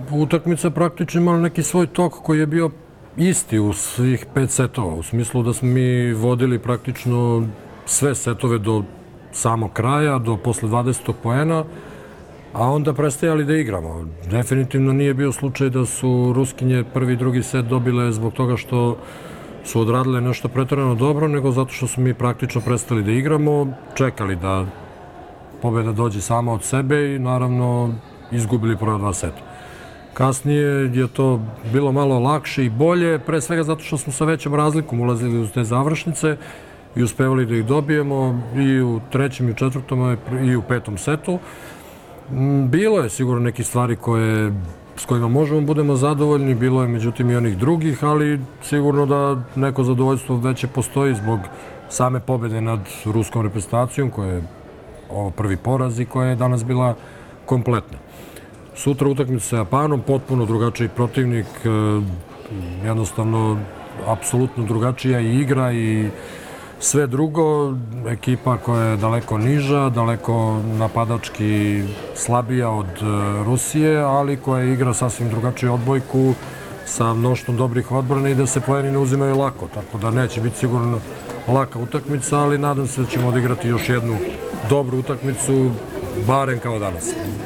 utakmica praktično imala neki svoj tok koji je bio isti u svih 5 setova, u smislu da smo mi vodili praktično sve setove do samog kraja, do posle 20. poena, a onda prestajali da igramo. Definitivno nije bio slučaj da su Ruskinje prvi i drugi set dobile zbog toga što su odradile nešto preterano dobro, nego zato što smo mi praktično prestali da igramo, čekali da pobjeda dođe sama od sebe i naravno izgubili prva 2 seta. Kasnije je to bilo malo lakše i bolje, pre svega zato što smo sa većom razlikom ulazili u te završnice i uspevali da ih dobijemo i u trećem, i u četvrtom, i u petom setu. Bilo je sigurno neke stvari s kojima možemo budemo zadovoljni, bilo je međutim i onih drugih, ali sigurno da neko zadovoljstvo veće postoji zbog same pobjede nad ruskom reprezentacijom, koja je ovo prvi poraz i koja je danas bila kompletna. Sutra utakmica sa Japanom, potpuno drugačiji protivnik, jednostavno apsolutno drugačija i igra i sve drugo, ekipa koja je daleko niža, daleko napadački slabija od Rusije, ali koja igra sasvim drugačiju odbojku sa mnoštvom dobrih odbrana i da se poeni ne uzimaju lako, tako da neće biti sigurno laka utakmica, ali nadam se da ćemo odigrati još jednu dobru utakmicu, barem kao danas.